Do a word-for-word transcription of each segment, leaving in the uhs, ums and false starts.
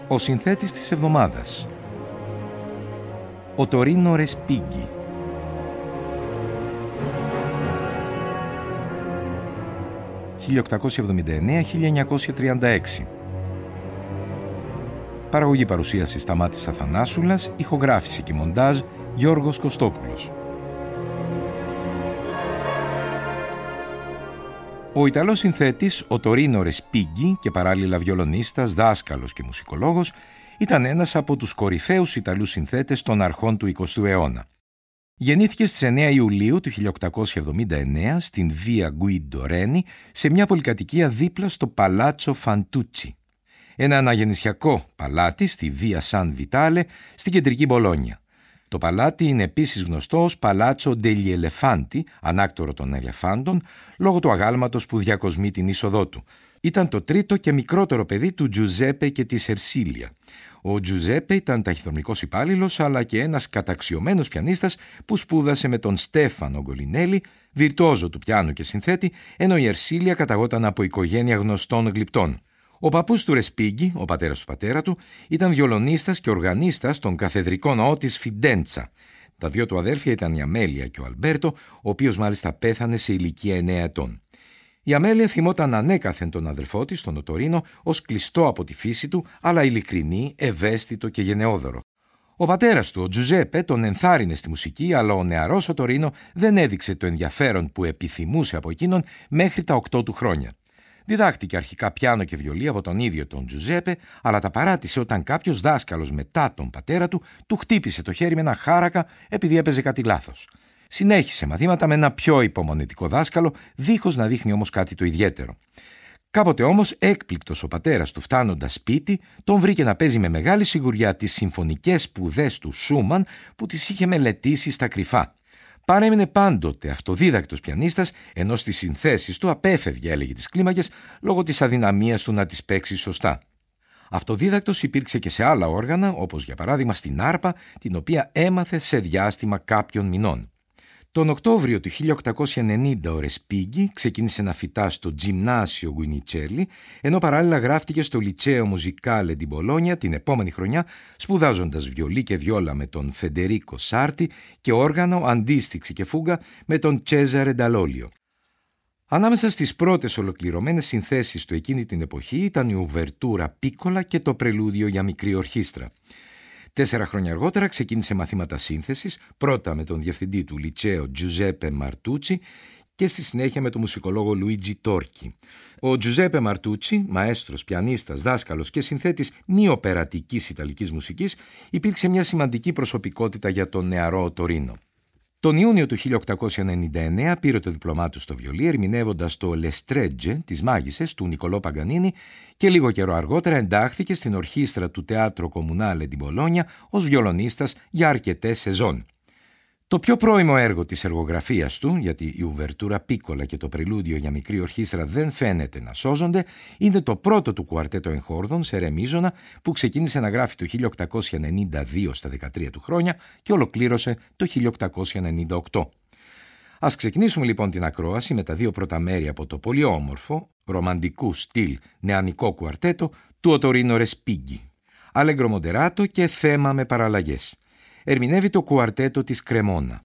Ο συνθέτης της εβδομάδας, ο Τωρίνο Ρεσπίγκι. χίλια οκτακόσια εβδομήντα εννέα με χίλια εννιακόσια τριάντα έξι. Παραγωγή παρουσίαση Σταμάτης Αθανάσουλας, ηχογράφηση και μοντάζ Γιώργος Κωστόπουλος. Ο Ιταλός συνθέτης, ο Τωρίνο Ρεσπίγκι, και παράλληλα βιολονίστας, δάσκαλος και μουσικολόγος, ήταν ένας από τους κορυφαίους Ιταλούς συνθέτες των αρχών του εικοστού αιώνα. Γεννήθηκε στις εννέα Ιουλίου του χίλια οκτακόσια εβδομήντα εννέα στην Βία Γκουίντο Ρένι, σε μια πολυκατοικία δίπλα στο Παλάτσο Φαντούτσι, ένα αναγεννησιακό παλάτι στη Βία Σαν Βιτάλε στην κεντρική Μπολόνια. Το παλάτι είναι επίσης γνωστό ως Παλάτσο ντεγλι Ελεφάντι, ανάκτορο των ελεφάντων, λόγω του αγάλματος που διακοσμεί την είσοδό του. Ήταν το τρίτο και μικρότερο παιδί του Τζουζέπε και της Ερσίλια. Ο Τζουζέπε ήταν ταχυδρομικός υπάλληλος, αλλά και ένας καταξιωμένος πιανίστας που σπούδασε με τον Στέφανο Γκολινέλη, βιρτουόζο του πιάνου και συνθέτη, ενώ η Ερσίλια καταγόταν από οικογένεια γνωστών γλυπτών. Ο παππούς του Ρεσπίγκι, ο πατέρας του πατέρα του, ήταν βιολονίστας και οργανίστας στον καθεδρικό ναό της Φιντέντσα. Τα δύο του αδέρφια ήταν η Αμέλεια και ο Αλμπέρτο, ο οποίος μάλιστα πέθανε σε ηλικία εννέα ετών. Η Αμέλεια θυμόταν ανέκαθεν τον αδελφό της, τον Τωρίνο, ως κλειστό από τη φύση του, αλλά ειλικρινή, ευαίσθητο και γενναιόδωρο. Ο πατέρας του, ο Τζουζέπε, τον ενθάρρυνε στη μουσική, αλλά ο νεαρός ο Τωρίνο δεν έδειξε το ενδιαφέρον που επιθυμούσε από εκείνον μέχρι τα οκτώ του χρόνια. Διδάχτηκε αρχικά πιάνο και βιολί από τον ίδιο τον Τζουζέπε, αλλά τα παράτησε όταν κάποιος δάσκαλος μετά τον πατέρα του του χτύπησε το χέρι με ένα χάρακα επειδή έπαιζε κάτι λάθος. Συνέχισε μαθήματα με ένα πιο υπομονετικό δάσκαλο, δίχως να δείχνει όμως κάτι το ιδιαίτερο. Κάποτε όμως, έκπληκτος ο πατέρας του φτάνοντας σπίτι, τον βρήκε να παίζει με μεγάλη σιγουριά τις συμφωνικές σπουδές του Σούμαν που τις είχε μελετήσει στα κρυφά. Παρέμεινε πάντοτε αυτοδίδακτος πιανίστας, ενώ στις συνθέσεις του απέφευγε, έλεγε, τις κλίμακες λόγω της αδυναμίας του να τις παίξει σωστά. Αυτοδίδακτος υπήρξε και σε άλλα όργανα, όπως για παράδειγμα στην άρπα, την οποία έμαθε σε διάστημα κάποιων μηνών. Τον Οκτώβριο του χίλια οκτακόσια ενενήντα ο Ρεσπίγκι ξεκίνησε να φοιτά στο Τζιμνάσιο Γκουινιτσέλι, ενώ παράλληλα γράφτηκε στο Λιτσέο Μουζικάλε ντι Μπολόνια την επόμενη χρονιά, σπουδάζοντας βιολί και βιόλα με τον Φεντερίκο Σάρτι και όργανο, αντίστοιξη και φούγκα με τον Τσέζαρε Νταλόλιο. Ανάμεσα στις πρώτες ολοκληρωμένες συνθέσεις του εκείνη την εποχή ήταν η Ουβερτούρα Πίκολα και το Πρελούδιο για μικρή ορχήστρα. Τέσσερα χρόνια αργότερα ξεκίνησε μαθήματα σύνθεσης, πρώτα με τον διευθυντή του Λιτσέο Τζουζέπε Μαρτούτσι και στη συνέχεια με τον μουσικολόγο Λουίτζι Τόρκι. Ο Τζουζέπε Μαρτούτσι, μαέστρος, πιανίστας, δάσκαλος και συνθέτης μη οπερατικής ιταλικής μουσικής, υπήρξε μια σημαντική προσωπικότητα για τον νεαρό Τωρίνο. Τον Ιούνιο του χίλια οκτακόσια ενενήντα εννέα πήρε το διπλωμά του στο βιολί, ερμηνεύοντας το «Λεστρέτζε» της Μάγισσες του Νικολό Παγκανίνη, και λίγο καιρό αργότερα εντάχθηκε στην ορχήστρα του Teatro Comunale di Bologna ως βιολονίστας για αρκετές σεζόν. Το πιο πρώιμο έργο της εργογραφίας του, γιατί η Ουβερτούρα Πίκολα και το Πρελούδιο για μικρή ορχήστρα δεν φαίνεται να σώζονται, είναι το πρώτο του κουαρτέτο εγχόρδων σε ρε μείζωνα που ξεκίνησε να γράφει το χίλια οκτακόσια ενενήντα δύο στα δεκατρία του χρόνια και ολοκλήρωσε το χίλια οκτακόσια ενενήντα οκτώ. Ας ξεκινήσουμε λοιπόν την ακρόαση με τα δύο πρώτα μέρη από το πολύ όμορφο, ρομαντικού στυλ νεανικό κουαρτέτο του ο Τωρίνο Ρεσπίγκι. Αλέγκρο μοντεράτο και θέμα με παραλλαγές. Ερμηνεύει το κουαρτέτο της Κρεμόνα.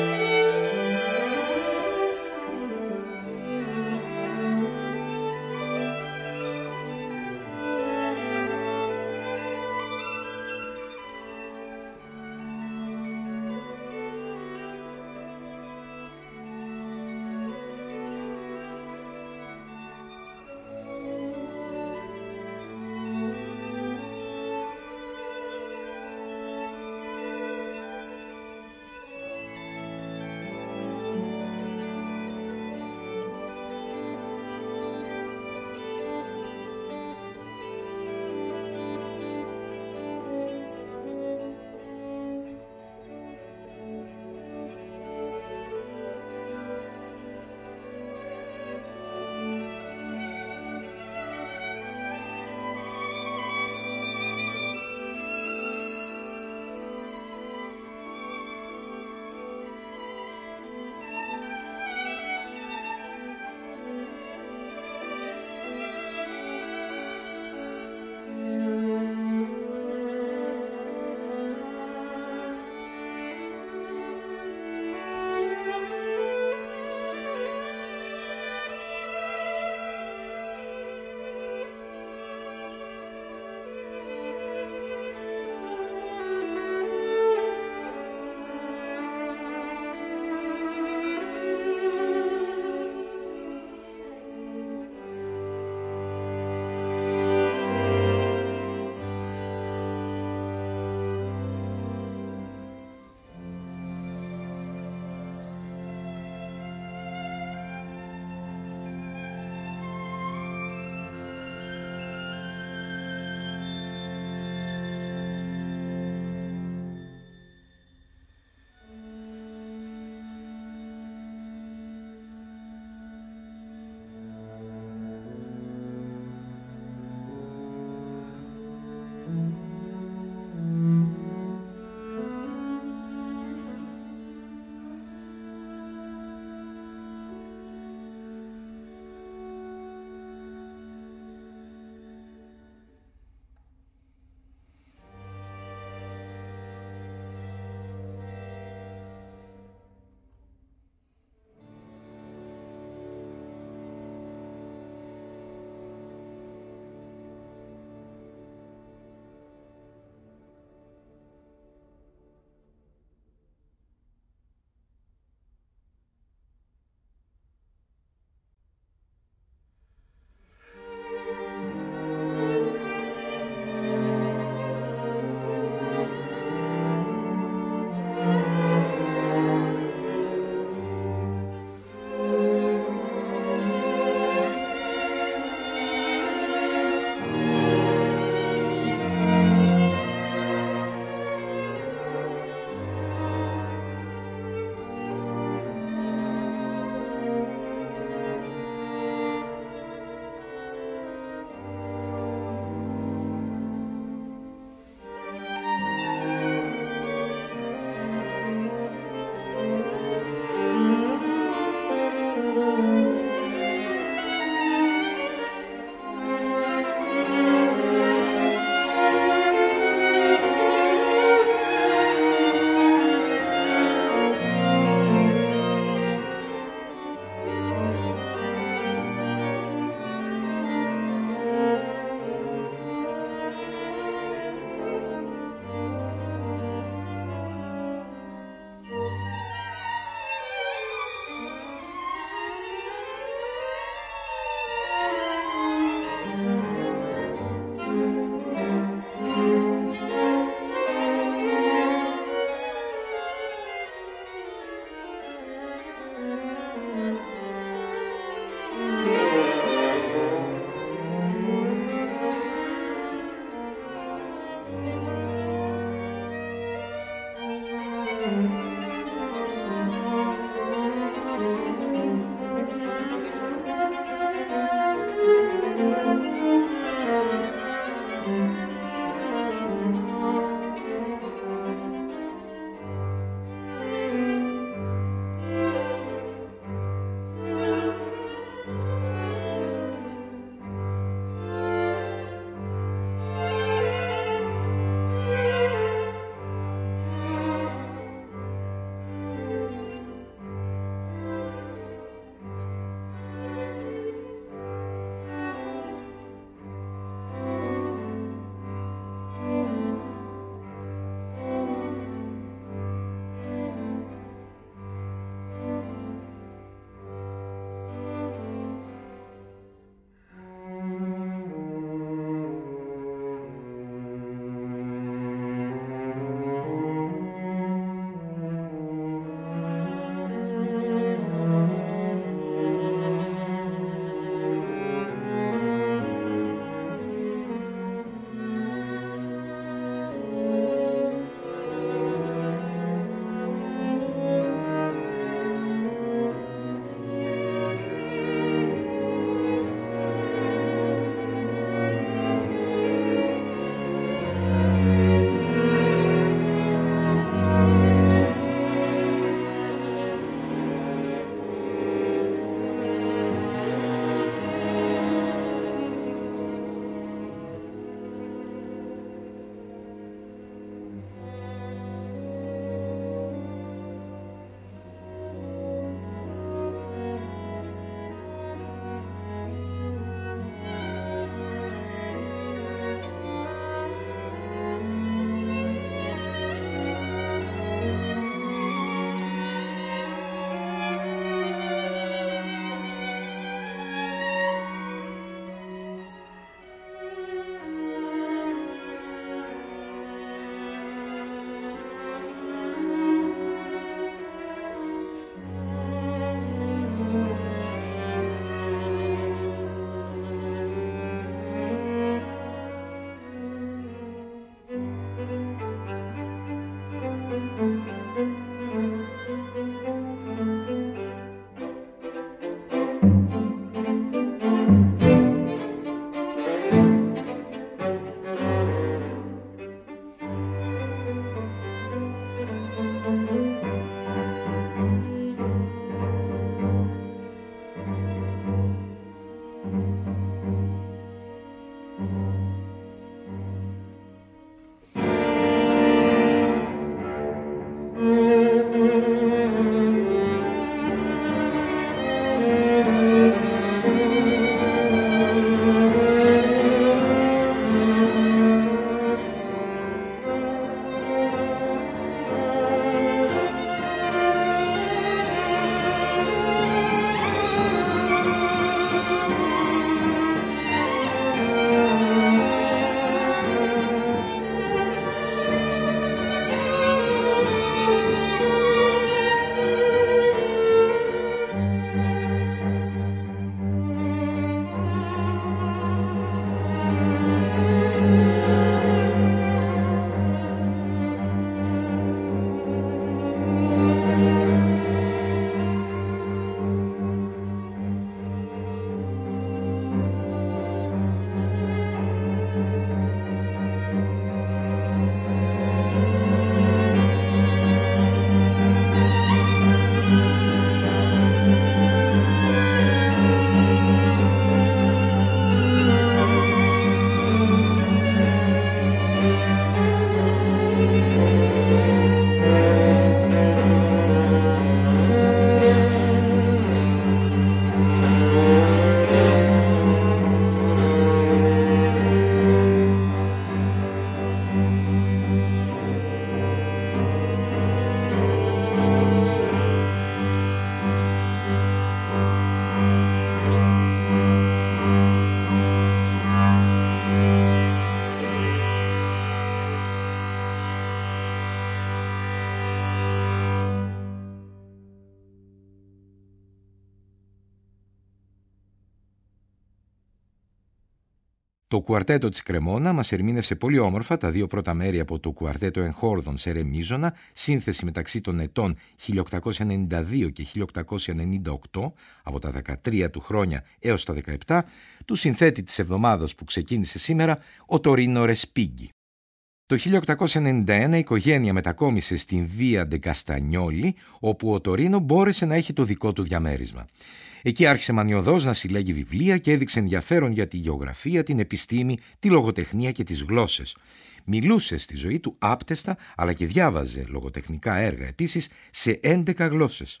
Το κουαρτέτο της Κρεμόνα μας ερμήνευσε πολύ όμορφα τα δύο πρώτα μέρη από το κουαρτέτο εγχόρδων σε ρε μίζωνα, σύνθεση μεταξύ των ετών χίλια οκτακόσια ενενήντα δύο και χίλια οκτακόσια ενενήντα οκτώ, από τα δεκατρία του χρόνια έως τα δεκαεπτά, του συνθέτη της εβδομάδας που ξεκίνησε σήμερα, ο Τωρίνο Ρεσπίγκι. Το χίλια οκτακόσια ενενήντα ένα η οικογένεια μετακόμισε στην Βία ντε Καστανιόλι, όπου ο Τωρίνο μπόρεσε να έχει το δικό του διαμέρισμα. Εκεί άρχισε μανιωδώς να συλλέγει βιβλία και έδειξε ενδιαφέρον για τη γεωγραφία, την επιστήμη, τη λογοτεχνία και τις γλώσσες. Μιλούσε στη ζωή του άπτεστα, αλλά και διάβαζε λογοτεχνικά έργα επίσης σε έντεκα γλώσσες.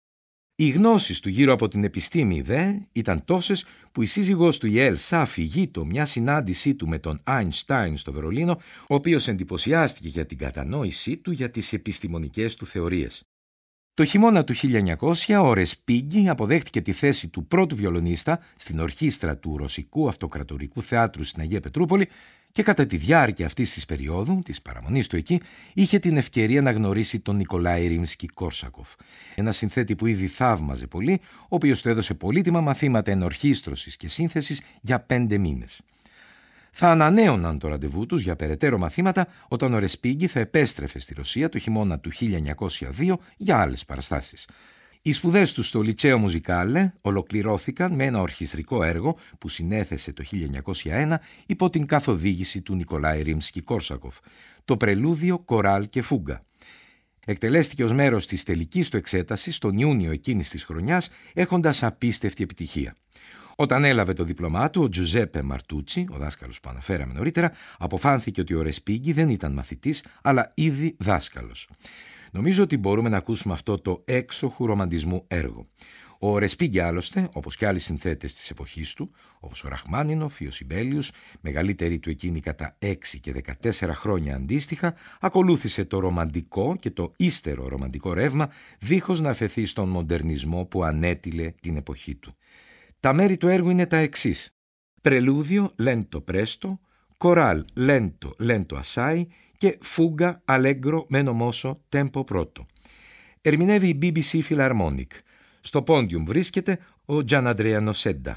Οι γνώσεις του γύρω από την επιστήμη δε ήταν τόσες που η σύζυγός του η Έλσα αφηγεί το μια συνάντησή του με τον Άινστάιν στο Βερολίνο, ο οποίος εντυπωσιάστηκε για την κατανόησή του για τις επιστημονικές του θεωρίες. Το χειμώνα του χίλια εννιακόσια ο Ρεσπίγκι αποδέχτηκε τη θέση του πρώτου βιολονίστα στην ορχήστρα του Ρωσικού Αυτοκρατορικού Θεάτρου στην Αγία Πετρούπολη και κατά τη διάρκεια αυτής της περίοδου, της παραμονής του εκεί, είχε την ευκαιρία να γνωρίσει τον Νικολάη Ρίμσκι-Κόρσακοφ, ένα συνθέτη που ήδη θαύμαζε πολύ, ο οποίος του έδωσε πολύτιμα μαθήματα ενορχήστρωσης και σύνθεσης για πέντε μήνες. Θα ανανέωναν το ραντεβού τους για περαιτέρω μαθήματα όταν ο Ρεσπίγκι θα επέστρεφε στη Ρωσία το χειμώνα του χίλια εννιακόσια δύο για άλλες παραστάσεις. Οι σπουδές του στο Λιτσέο Μουζικάλε ολοκληρώθηκαν με ένα ορχιστρικό έργο που συνέθεσε το χίλια εννιακόσια ένα υπό την καθοδήγηση του Νικολάη Ρίμσκι-Κόρσακοφ, το πρελούδιο «Κοράλ και Φούγκα». Εκτελέστηκε ως μέρος της τελικής του εξέτασης τον Ιούνιο εκείνης της χρονιάς, έχοντας απίστευτη επιτυχία. Όταν έλαβε το δίπλωμά του, ο Τζουζέπε Μαρτούτσι, ο δάσκαλος που αναφέραμε νωρίτερα, αποφάνθηκε ότι ο Ρεσπίγκι δεν ήταν μαθητής, αλλά ήδη δάσκαλος. Νομίζω ότι μπορούμε να ακούσουμε αυτό το έξοχου ρομαντισμού έργο. Ο Ρεσπίγκι άλλωστε, όπως και άλλοι συνθέτες της εποχής του, όπως ο Ραχμάνινοφ ή ο Σιμπέλιους, μεγαλύτεροι του εκείνη κατά έξι και δεκατέσσερα χρόνια αντίστοιχα, ακολούθησε το ρομαντικό και το ύστερο ρομαντικό ρεύμα, δίχως να αφαιθεί στον μοντερνισμό που ανέτειλε την εποχή του. Τα μέρη του έργου είναι τα εξής: πρελούδιο lento presto, κοράλ lento lento assai και φούγκα allegro meno mosso tempo proto. Ερμηνεύει η μπι μπι σι Philharmonic. Στο πόντιουμ βρίσκεται ο Gian Andrea Nossedda.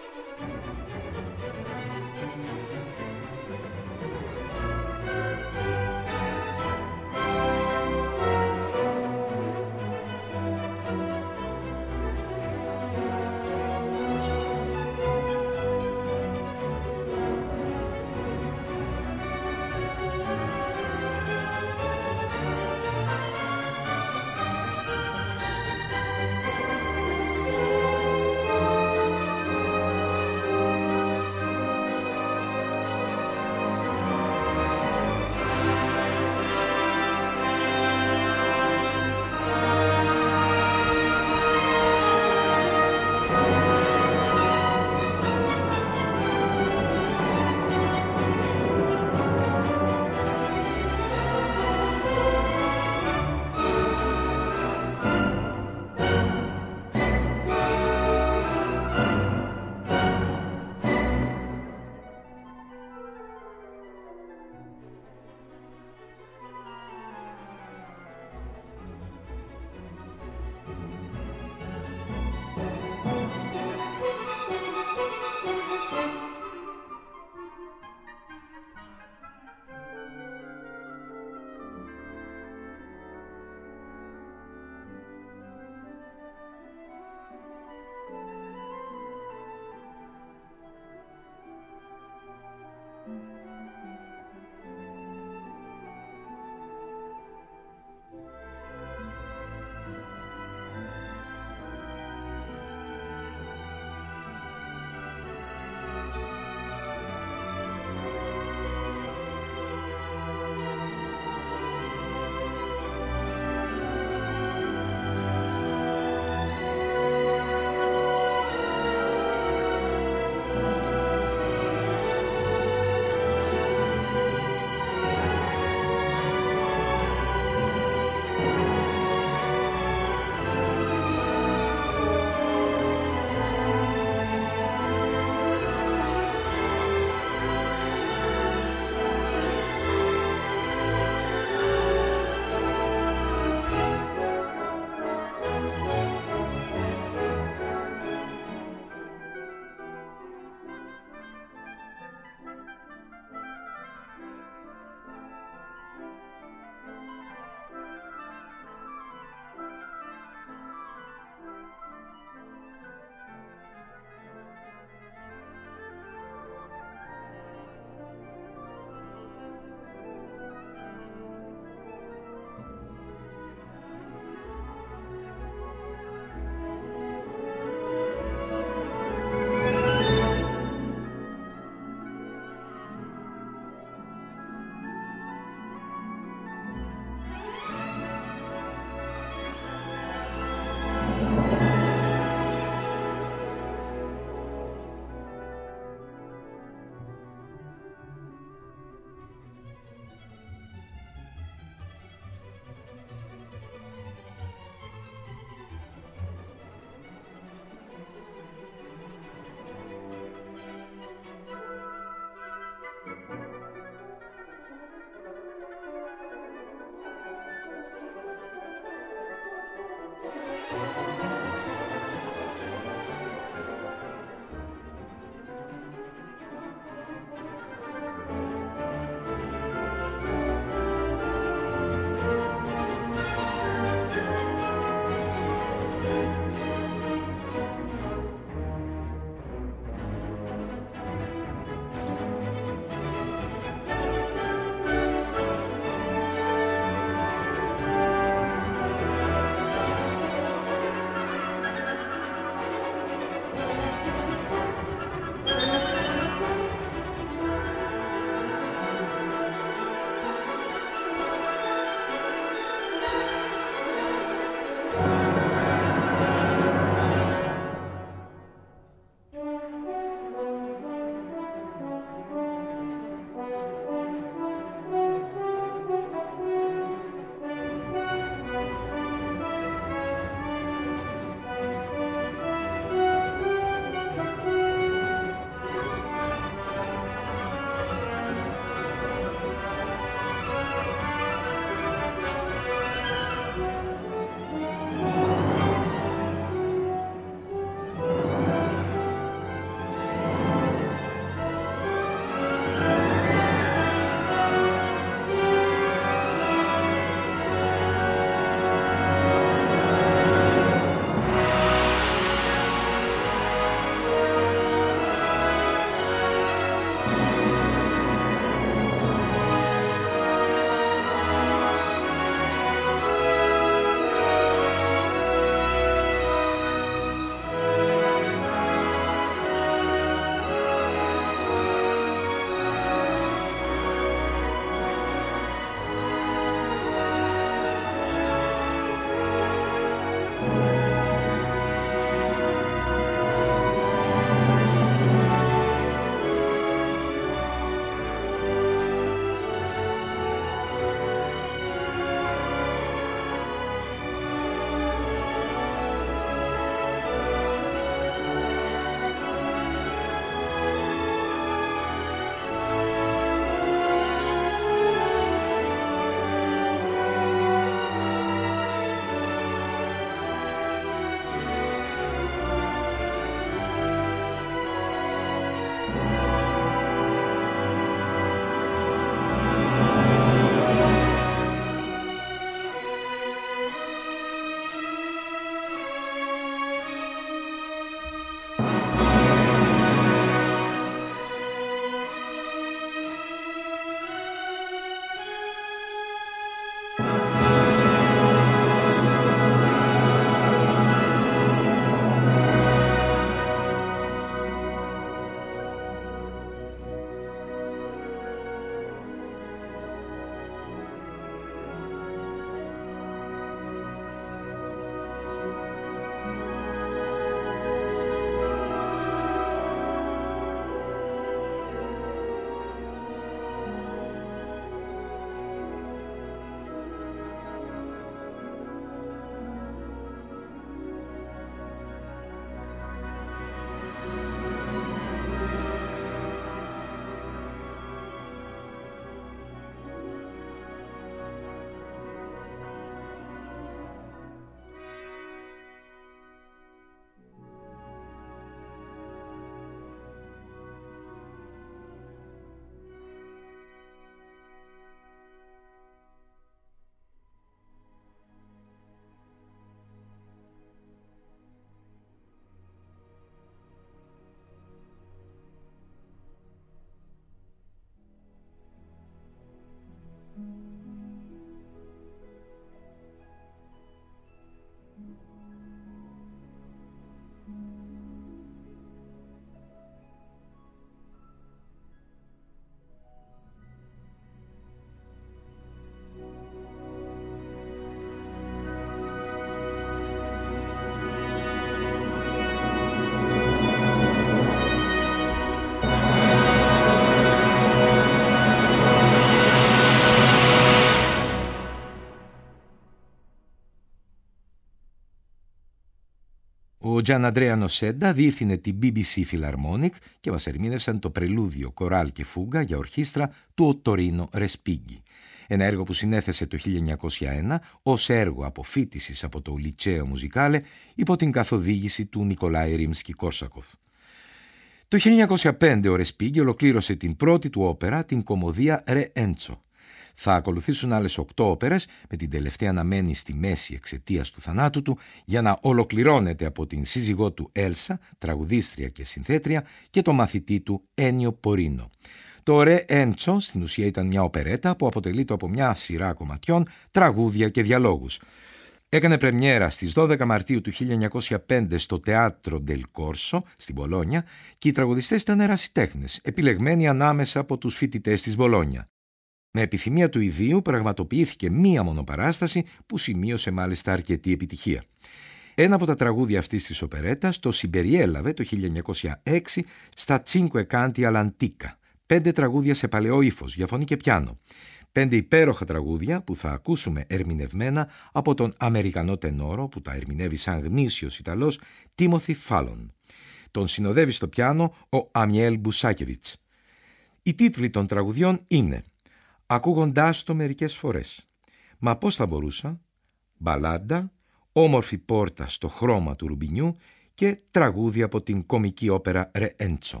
Ο Gian Andrea Nossedda διεύθυνε την μπι μπι σι Philharmonic και μας ερμήνευσαν το πρελούδιο, κοράλ και φούγκα για ορχήστρα του Ottorino Respighi. Ένα έργο που συνέθεσε το χίλια εννιακόσια ένα ως έργο αποφοίτησης από το Liceo Musicale υπό την καθοδήγηση του Νικολάη Ρίμσκι-Κόρσακοφ. Το χίλια εννιακόσια πέντε ο Respighi ολοκλήρωσε την πρώτη του όπερα, την κομμωδία Re Enzo. Θα ακολουθήσουν άλλες οκτώ όπερες, με την τελευταία να μένει στη μέση εξαιτίας του θανάτου του, για να ολοκληρώνεται από την σύζυγό του Έλσα, τραγουδίστρια και συνθέτρια, και το μαθητή του Ένιο Πορίνο. Το Re Enzo στην ουσία ήταν μια οπερέτα που αποτελείται από μια σειρά κομματιών, τραγούδια και διαλόγους. Έκανε πρεμιέρα στις δώδεκα Μαρτίου του χίλια εννιακόσια πέντε στο Teatro del Corso στην Μπολόνια και οι τραγουδιστές ήταν ερασιτέχνες, επιλεγμένοι ανάμεσα από τους φοιτητές της Μπολόνια. Με επιθυμία του ιδίου πραγματοποιήθηκε μία μονοπαράσταση που σημείωσε μάλιστα αρκετή επιτυχία. Ένα από τα τραγούδια αυτής της οπερέτας το συμπεριέλαβε το χίλια εννιακόσια έξι στα Cinque Canti all'Antica, πέντε τραγούδια σε παλαιό ύφος για φωνή και πιάνο. Πέντε υπέροχα τραγούδια που θα ακούσουμε ερμηνευμένα από τον Αμερικανό τενόρο που τα ερμηνεύει σαν γνήσιος Ιταλός Τίμοθι Φάλον. Τον συνοδεύει στο πιάνο ο Αμιέλ Μπουσάκεβιτς. Οι τίτλοι των τραγουδιών είναι «Ακούγοντάς το μερικές φορές», «Μα πώς θα μπορούσα», «Μπαλάντα», «Όμορφη πόρτα στο χρώμα του ρουμπινιού» και τραγούδια από την κομική όπερα Re Enzo.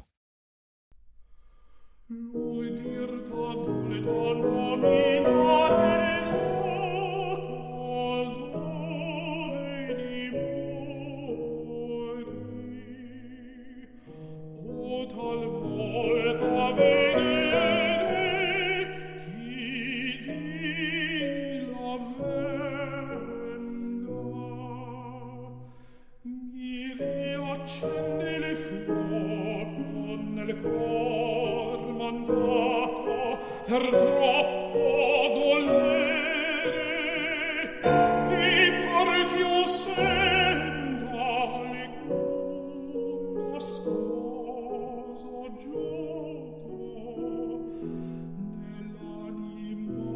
Per troppo dolere e par ch'io senta alcun nascoso gioco nell'anima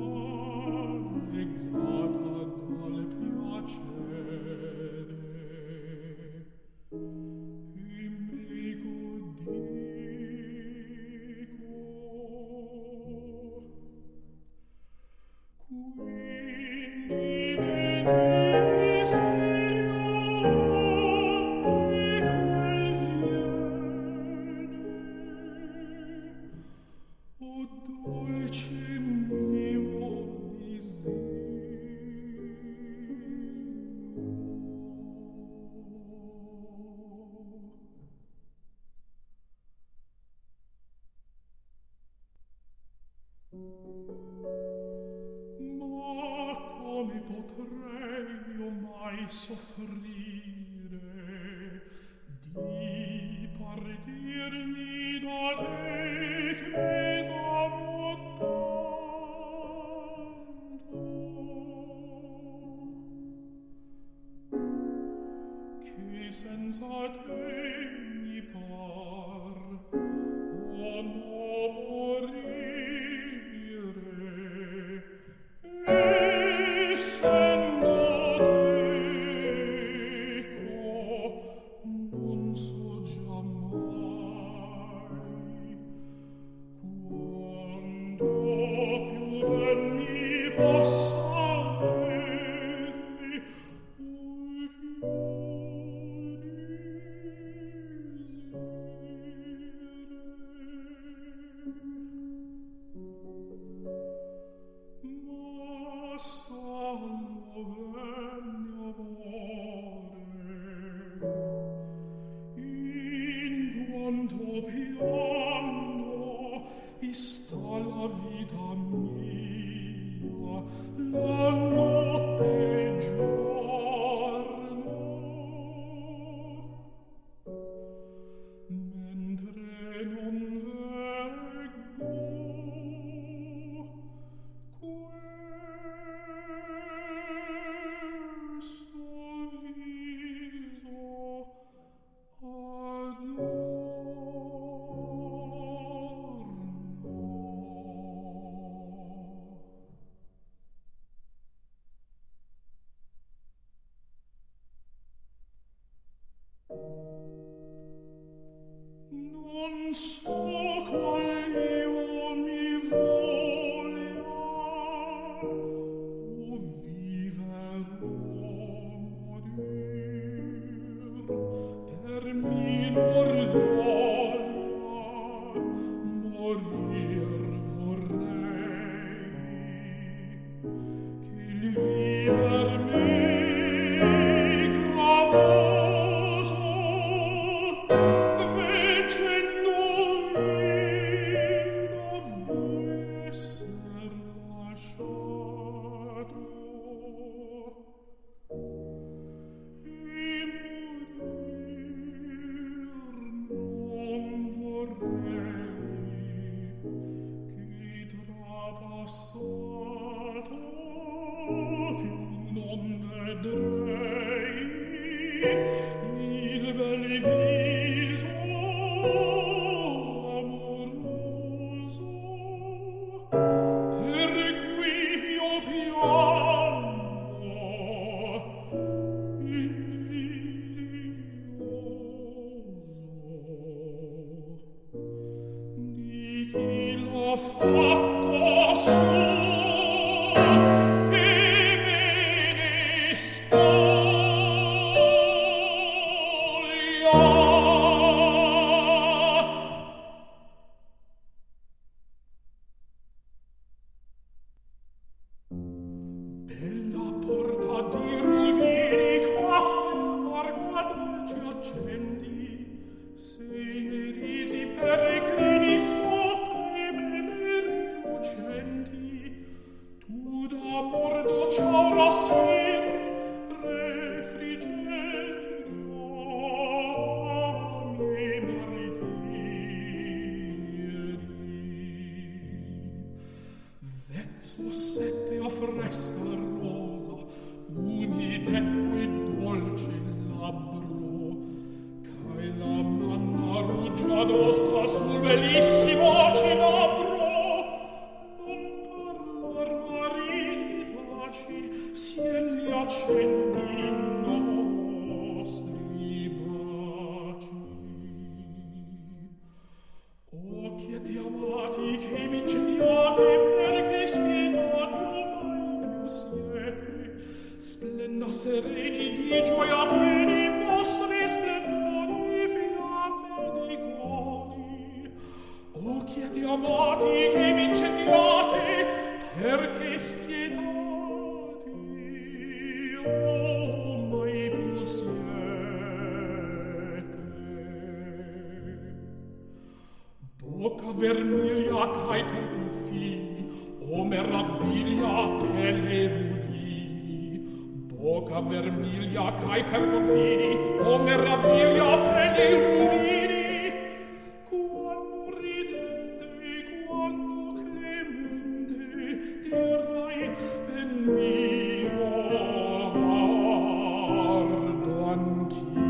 legata dal piacere e meco soffrire di partirmi da te che t'amo tanto che senza te mi par o no morire essendo la alto più non vedrei il bel viso amoroso, per cui io piango invidioso di chi l'ha fatto suo e me ne spoglia. Bella porta di rubini capri larga dolce accendi, se ne risi peregrini scopri belle rilucenti, tu d'amor dolce aura sferi refrigerio miei maritieri. Vezzo sette a fresca rosa, umidetto e dolce il labbro, c'hai la manna rugiadosa sul bellissimo cinabro. Non parlar marini taci, sien li accendi i nostri baci. O chieti amati che m'incendiate, perché spiegati ormai più siete, splenda sereni di gioia pieni vostri splendori fiamme di cori. O chieti amati che m'incendiate, perché spietati ormai più siete. Bocca vermiglia c'hai per confini, o meraviglia pelle e rubini. Bocca vermiglia c'hai per confini, o meraviglia pelle e rubini. Quando ridente, quando clemente, dirai ben mio ardo anch'io.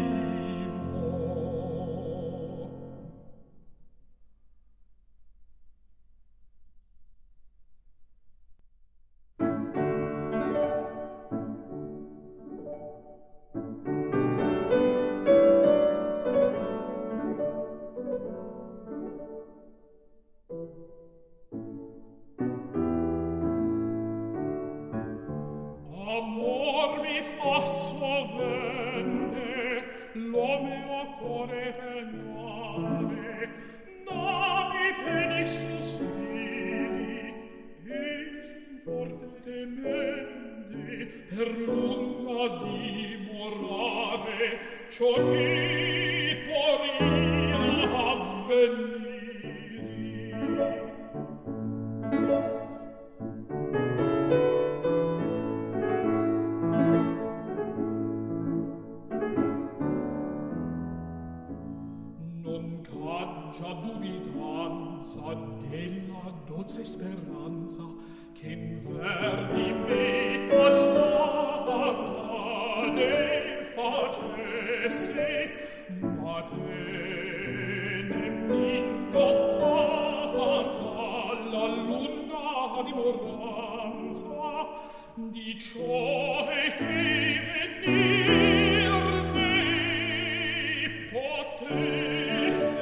Amor mi fa sovente lo mio cuore penare, dammi peni sospiri e son forte temente per lunga dimorare ciò che poria avveniri. Già dubitanza della dolce speranza che in verdi me fallanza ne facesse, ma te ne m'indottanza la lunga dimoranza di ciò che venir ne potesse.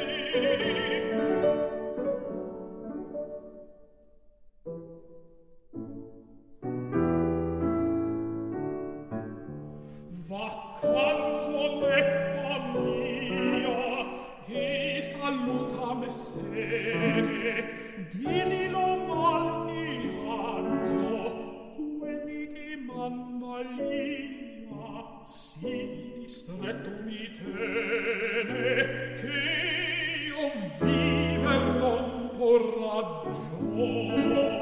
Va canzonetta mia e saluta messere, dili lo mal che agio, quelli che m'han malia, sì distretto mi tene, che io viver non porraggio.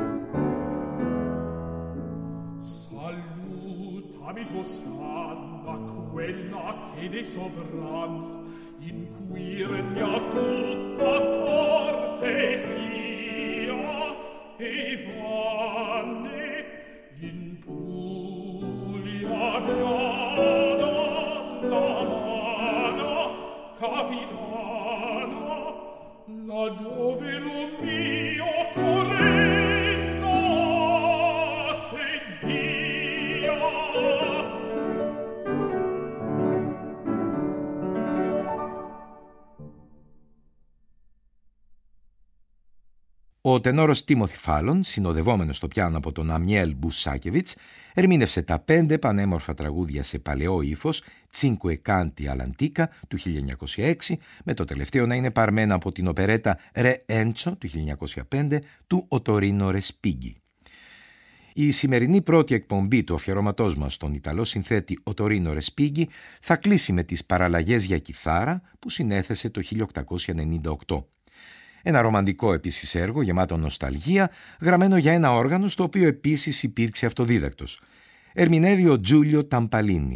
Toscana sovran, in cui regna tutta cortesia e vanne in Puglia grana la mano capitana, laddove lo mio cuore notte dia. Ο τενόρος Τίμοθι Φάλλον, συνοδευόμενος στο πιάνο από τον Αμιέλ Μπουσάκεβιτς, ερμήνευσε τα πέντε πανέμορφα τραγούδια σε παλαιό ύφος, Cinque Canti all'Antica του χίλια εννιακόσια έξι, με το τελευταίο να είναι παρμένο από την οπερέτα Re Enzo του χίλια εννιακόσια πέντε του Οτορίνο Ρεσπίγκι. Η σημερινή πρώτη εκπομπή του αφιερώματός μας στον Ιταλό συνθέτη Οτορίνο Ρεσπίγκι θα κλείσει με τις παραλλαγές για κιθάρα που συνέθεσε το χίλια οκτακόσια ενενήντα οκτώ. Ένα ρομαντικό επίσης έργο γεμάτο νοσταλγία, γραμμένο για ένα όργανο στο οποίο επίσης υπήρξε αυτοδίδακτος. Ερμηνεύει ο Τζούλιο Ταμπαλίνι.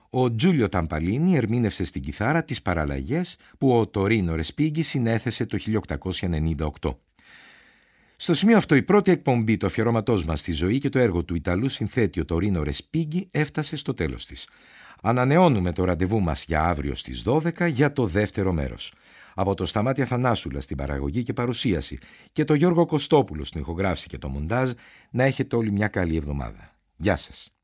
Ο Τζούλιο Ταμπαλίνι ερμήνευσε στην κιθάρα τις παραλλαγές που ο Τωρίνο Ρεσπίγκι συνέθεσε το χίλια οκτακόσια ενενήντα οκτώ. Στο σημείο αυτό η πρώτη εκπομπή του αφιερώματός μας στη ζωή και το έργο του Ιταλού συνθέτη ο Τωρίνο Ρεσπίγκι έφτασε στο τέλος της. Ανανεώνουμε το ραντεβού μας για αύριο στις δώδεκα για το δεύτερο μέρος. Από το Σταμάτη Αθανάσουλα στην παραγωγή και παρουσίαση και το Γιώργο Κωστόπουλο στην ηχογράφηση και το μοντάζ, να έχετε όλοι μια καλή εβδομάδα. Γεια σας.